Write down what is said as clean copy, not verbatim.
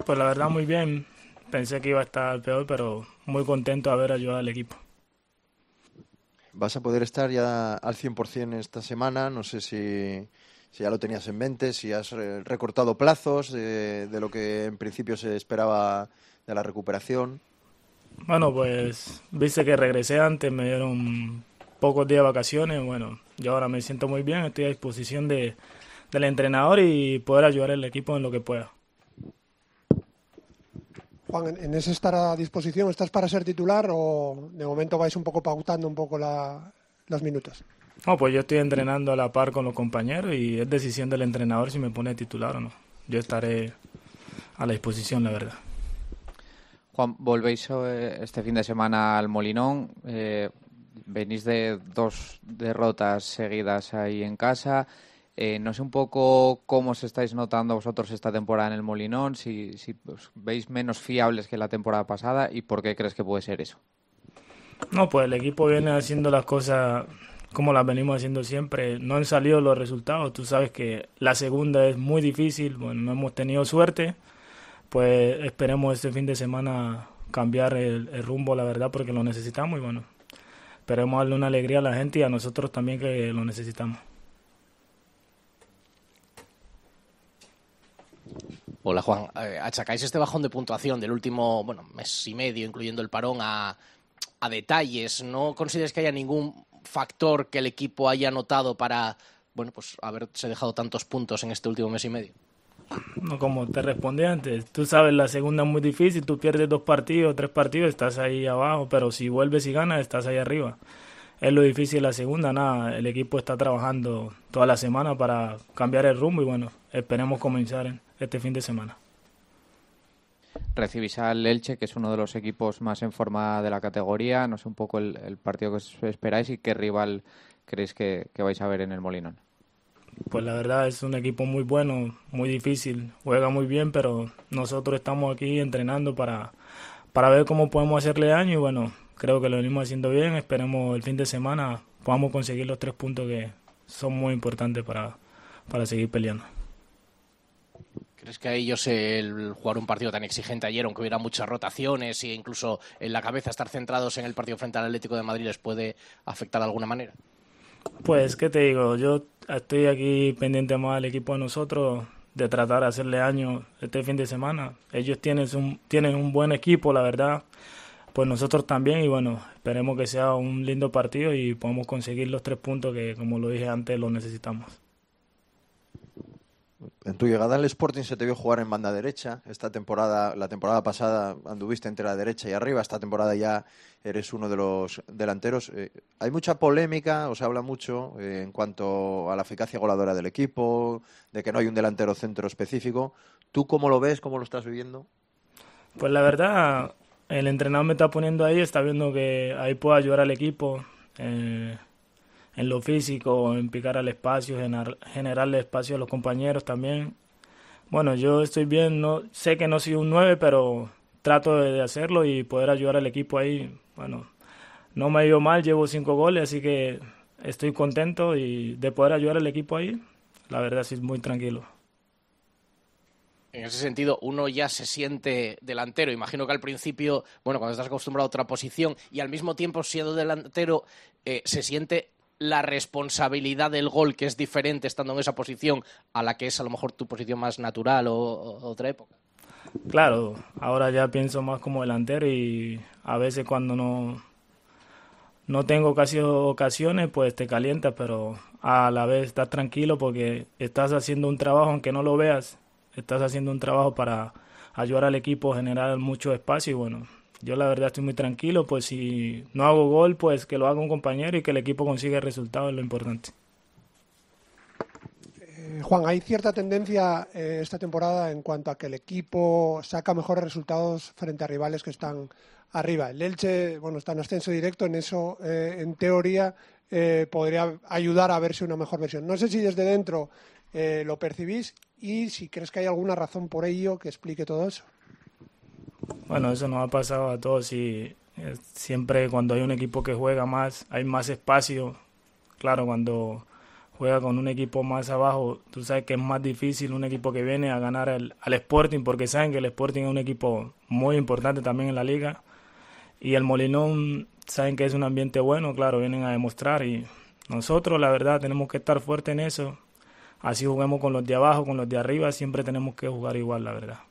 pues la verdad muy bien. Pensé que iba a estar peor, pero muy contento de haber ayudado al equipo. ¿Vas a poder estar ya al 100% esta semana? No sé si ya lo tenías en mente, si has recortado plazos de lo que en principio se esperaba de la recuperación. Bueno, pues viste que regresé antes, me dieron pocos días de vacaciones. Bueno, yo ahora me siento muy bien, estoy a disposición del entrenador y poder ayudar al equipo en lo que pueda. Juan, en ese estar a disposición, ¿estás para ser titular o de momento vais un poco pautando un poco los minutos? No, pues yo estoy entrenando a la par con los compañeros y es decisión del entrenador si me pone titular o no. Yo estaré a la disposición, la verdad. Juan, volvéis este fin de semana al Molinón. Venís de 2 derrotas seguidas ahí en casa. No sé un poco cómo os estáis notando vosotros esta temporada en el Molinón, si os veis menos fiables que la temporada pasada y por qué crees que puede ser eso. No, pues el equipo viene haciendo las cosas como las venimos haciendo siempre. No han salido los resultados. Tú sabes que la segunda es muy difícil. Bueno, no hemos tenido suerte. Pues esperemos este fin de semana cambiar el rumbo, la verdad, porque lo necesitamos y bueno, esperemos darle una alegría a la gente y a nosotros también que lo necesitamos. Hola Juan, achacáis este bajón de puntuación del último mes y medio, incluyendo el parón, a detalles. ¿No consideras que haya ningún factor que el equipo haya notado para haberse dejado tantos puntos en este último mes y medio? No, como te respondí antes, tú sabes, la segunda es muy difícil, tú pierdes 2 partidos, 3 partidos, estás ahí abajo, pero si vuelves y ganas, estás ahí arriba. Es lo difícil la segunda, nada, el equipo está trabajando toda la semana para cambiar el rumbo y bueno, esperemos comenzar este fin de semana. Recibís al Elche, que es uno de los equipos más en forma de la categoría. No sé un poco el partido que os esperáis y qué rival creéis que vais a ver en el Molinón. Pues la verdad es un equipo muy bueno, muy difícil, juega muy bien, pero nosotros estamos aquí entrenando para ver cómo podemos hacerle daño y bueno, creo que lo venimos haciendo bien. Esperemos el fin de semana podamos conseguir los 3 puntos que son muy importantes para seguir peleando. ¿Crees que a ellos el jugar un partido tan exigente ayer, aunque hubiera muchas rotaciones e incluso en la cabeza estar centrados en el partido frente al Atlético de Madrid, les puede afectar de alguna manera? Pues, ¿qué te digo? Yo estoy aquí pendiente más del equipo de nosotros, de tratar de hacerle daño este fin de semana. Ellos tienen un buen equipo, la verdad, pues nosotros también y bueno, esperemos que sea un lindo partido y podamos conseguir los 3 puntos que, como lo dije antes, los necesitamos. En tu llegada al Sporting se te vio jugar en banda derecha. Esta temporada, la temporada pasada anduviste entre la derecha y arriba. Esta temporada ya eres uno de los delanteros. Hay mucha polémica, os habla mucho en cuanto a la eficacia goleadora del equipo, de que no hay un delantero centro específico. ¿Tú cómo lo ves? ¿Cómo lo estás viviendo? Pues la verdad, el entrenador me está poniendo ahí, está viendo que ahí puedo ayudar al equipo en lo físico, en picar al espacio, generarle espacio a los compañeros también. Bueno, yo estoy bien, no sé que no soy un 9, pero trato de hacerlo y poder ayudar al equipo ahí. Bueno, no me ha ido mal, llevo 5 goles, así que estoy contento y de poder ayudar al equipo ahí. La verdad, sí, muy tranquilo. En ese sentido, uno ya se siente delantero. Imagino que al principio, cuando estás acostumbrado a otra posición y al mismo tiempo siendo delantero, se siente la responsabilidad del gol, que es diferente estando en esa posición a la que es a lo mejor tu posición más natural o otra época. Claro, ahora ya pienso más como delantero y a veces cuando no tengo casi ocasiones, pues te calientas, pero a la vez estás tranquilo porque estás haciendo un trabajo, aunque no lo veas, estás haciendo un trabajo para ayudar al equipo, generar mucho espacio y bueno, yo la verdad estoy muy tranquilo, pues si no hago gol, pues que lo haga un compañero y que el equipo consiga el resultado es lo importante. Juan, hay cierta tendencia esta temporada en cuanto a que el equipo saca mejores resultados frente a rivales que están arriba. El Elche, está en ascenso directo, en eso, en teoría, podría ayudar a verse una mejor versión. No sé si desde dentro lo percibís y si crees que hay alguna razón por ello que explique todo eso. Bueno, eso nos ha pasado a todos y siempre cuando hay un equipo que juega más, hay más espacio. Claro, cuando juega con un equipo más abajo, tú sabes que es más difícil un equipo que viene a ganar al Sporting, porque saben que el Sporting es un equipo muy importante también en la liga. Y el Molinón saben que es un ambiente bueno, claro, vienen a demostrar. Y nosotros, la verdad, tenemos que estar fuertes en eso. Así juguemos con los de abajo, con los de arriba, siempre tenemos que jugar igual, la verdad.